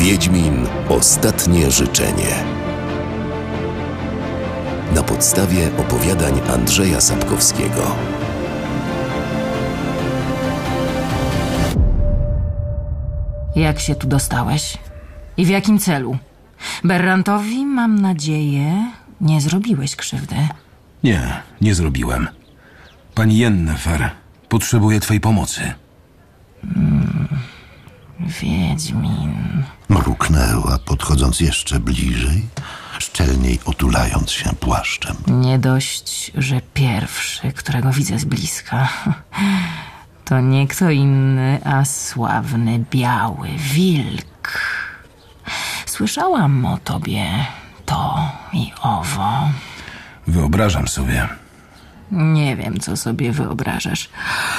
Wiedźmin. Ostatnie życzenie. Na podstawie opowiadań Andrzeja Sapkowskiego. Jak się tu dostałeś? I w jakim celu? Berrantowi, mam nadzieję, nie zrobiłeś krzywdy. Nie zrobiłem. Pani Yennefer potrzebuje twej pomocy. Wiedźmin. Mruknęła, podchodząc jeszcze bliżej, szczelniej otulając się płaszczem. Nie dość, że pierwszy, którego widzę z bliska, to nie kto inny, a sławny biały wilk. Słyszałam o tobie to i owo. Wyobrażam sobie. Nie wiem, co sobie wyobrażasz.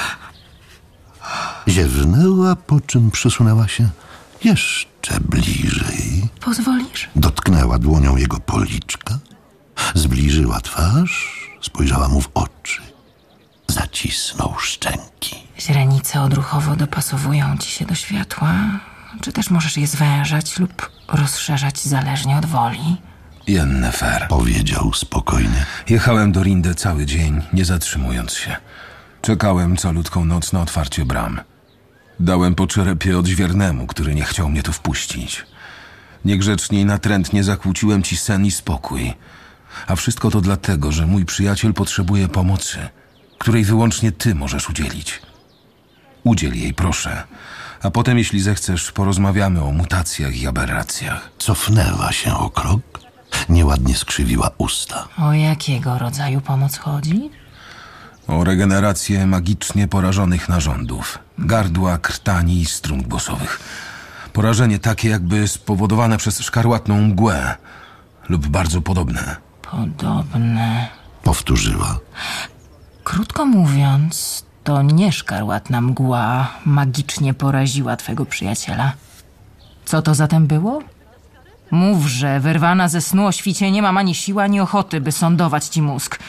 Ziewnęła, po czym przesunęła się jeszcze bliżej. Pozwolisz? Dotknęła dłonią jego policzka, zbliżyła twarz, spojrzała mu w oczy. Zacisnął szczęki. Źrenice odruchowo dopasowują ci się do światła, czy też możesz je zwężać lub rozszerzać zależnie od woli? Yennefer. Powiedział spokojnie. Jechałem do Rinde cały dzień, nie zatrzymując się. Czekałem calutką noc na otwarcie bram. Dałem po czerepie odźwiernemu, który nie chciał mnie tu wpuścić. Niegrzecznie i natrętnie zakłóciłem ci sen i spokój. A wszystko to dlatego, że mój przyjaciel potrzebuje pomocy, której wyłącznie ty możesz udzielić. Udziel jej, proszę. A potem, jeśli zechcesz, porozmawiamy o mutacjach i aberracjach. Cofnęła się o krok, nieładnie skrzywiła usta. O jakiego rodzaju pomoc chodzi? O regenerację magicznie porażonych narządów, gardła, krtani i strun głosowych. Porażenie takie jakby spowodowane przez szkarłatną mgłę lub bardzo podobne. Podobne. Powtórzyła. Krótko mówiąc, to nie szkarłatna mgła magicznie poraziła twego przyjaciela. Co to zatem było? Mów, że wyrwana ze snu o świcie nie mam ani siły, ani ochoty, by sądować ci mózg.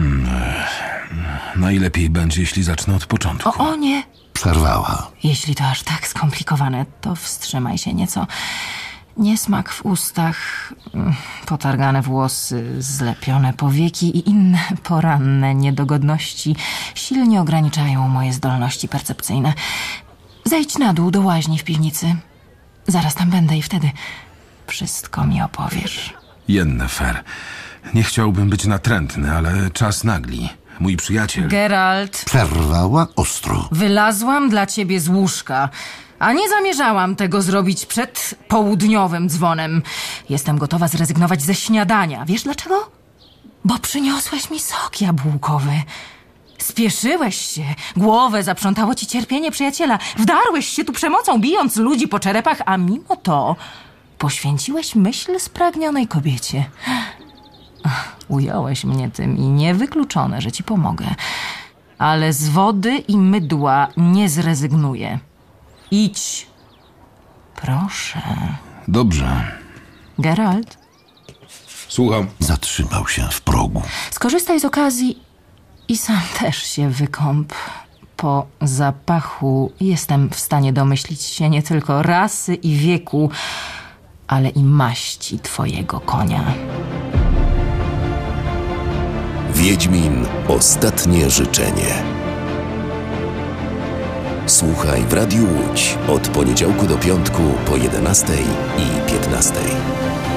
Najlepiej będzie, jeśli zacznę od początku. O nie! Przerwała. Jeśli to aż tak skomplikowane, to wstrzymaj się nieco. Niesmak w ustach, potargane włosy, zlepione powieki i inne poranne niedogodności silnie ograniczają moje zdolności percepcyjne. Zejdź na dół do łaźni w piwnicy. Zaraz tam będę i wtedy wszystko mi opowiesz. Yennefer, nie chciałbym być natrętny, ale czas nagli. Mój przyjaciel... Geralt, Przerwała ostro. wylazłam dla ciebie z łóżka, a nie zamierzałam tego zrobić przed południowym dzwonem. Jestem gotowa zrezygnować ze śniadania. Wiesz dlaczego? Bo przyniosłeś mi sok jabłkowy. Spieszyłeś się. Głowę zaprzątało ci cierpienie przyjaciela. Wdarłeś się tu przemocą, bijąc ludzi po czerepach, a mimo to poświęciłeś myśl spragnionej kobiecie. Ująłeś mnie tym i niewykluczone, że ci pomogę. Ale z wody i mydła nie zrezygnuję. Idź. Proszę. Dobrze. Geralt, Słucham. Zatrzymał się w progu. skorzystaj z okazji i sam też się wykąp. Po zapachu jestem w stanie domyślić się nie tylko rasy i wieku, ale i maści twojego konia. Wiedźmin. Ostatnie życzenie. Słuchaj w Radiu Łódź od poniedziałku do piątku po 11:15.